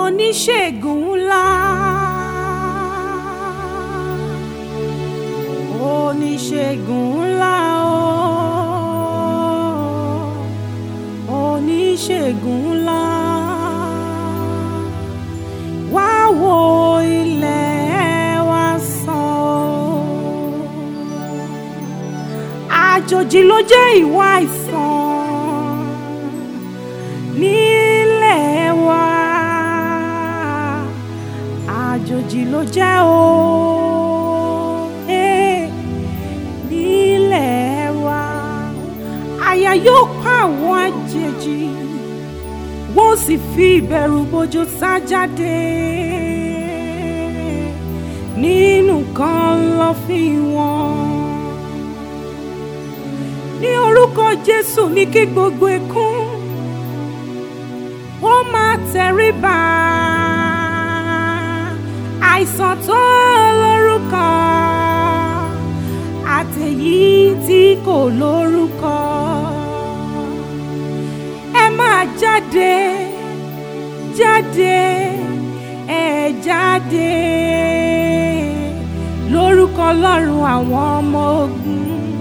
oníṣègùn ńlá, oníṣègùn ńlá o, oníṣègùn ńlá, wá wo ilẹ̀ wa sàn. Àjòjì ló jẹ́ ìwà àìsàn nílẹ̀ wa, àjòjì ló jẹ́ o nílẹ̀ wa. Àyà yóò pa àwọn àjèjì, wọ́n sì fi ìbẹ̀rù bojo sá jáde nínú kọ̀lọ̀fín wọn. Ní orúkọ Jésù ní kí gbogbo ẹkún ó máa tẹríba. Àìsàn tó lórúkọ àtèyí tí kò lórúkọ, ẹ máa jáde jáde, ẹ jáde lórúkọ Ọlọ́run àwọn ọmọ ogun.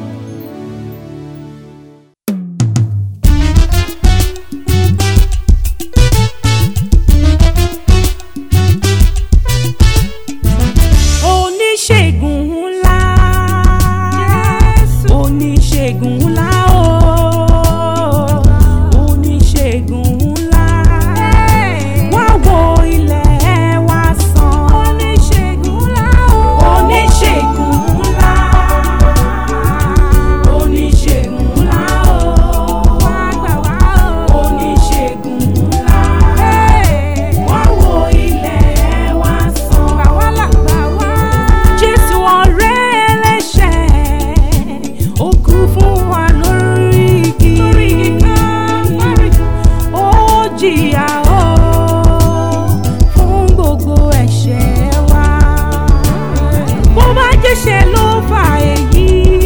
Oníṣègùn ńlá, oníṣègùn ńlá o, oníṣègùn ńlá, wá wo ilẹ̀ wa sàn. Oníṣègùn ńlá o, oníṣègùn ńlá, oníṣègùn ńlá o, wá gbà wá o. Oníṣègùn ńlá, wá wo ilẹ̀ wa sàn. Gbà wá là, gbà wá. Jésù ọ̀rẹ́ ẹlẹ́ṣẹ̀, ó kú fún wa lórí igi, ó jìyà o fún gbogbo ẹ̀ṣẹ̀ wa. Bó bá jẹ́ṣẹ̀ ló fà èyí,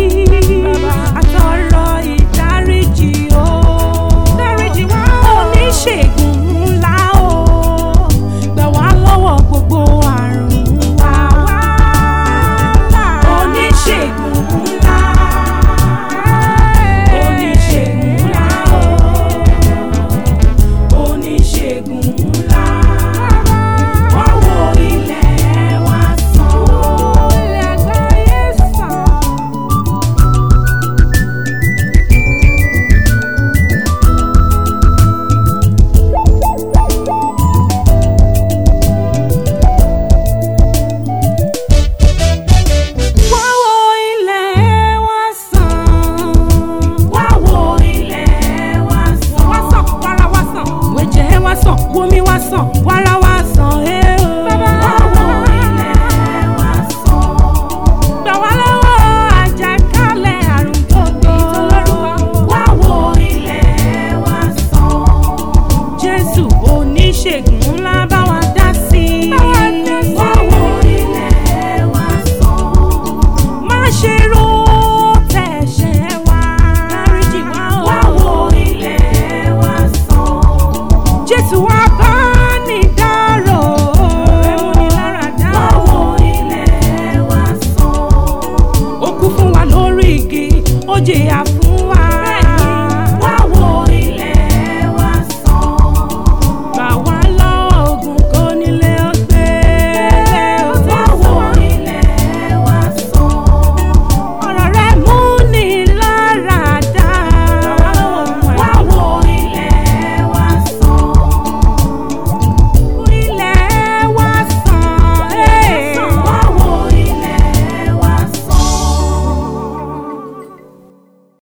àtọrọ ìdáríjì o. Oníṣègùn ńlá o, gbà wá lọ́wọ́ gbogbo àrùn wa. Oníṣègùn ńlá, oníṣègùn ńlá o, oníṣègùn ńlá, wá wo ilẹ̀ wa sàn. Ilẹ̀ àgbáyé sàn. Wá wo ilẹ̀ wa sàn. Wá wo ilẹ̀ wa sàn. Wá sàn, wàrà wá sàn. Wẹ̀jẹ̀ wá sàn, wómi wá sàn, wàrà wá sàn. Wá wo ilẹ̀ wa sàn. Gbà wá lọ́wọ́ àjàkálẹ̀ àrùn gbogbo. Wá wo ilẹ̀ wa sàn. Jésù oníṣègùn ńlá bá wa dá sí i. Wá wo ilẹ̀ wa sàn. Má ṣe rò tẹ̀ṣẹ̀ wa. Dáríjì wá o. Wá wo ilẹ̀ wa sàn. Jésù wá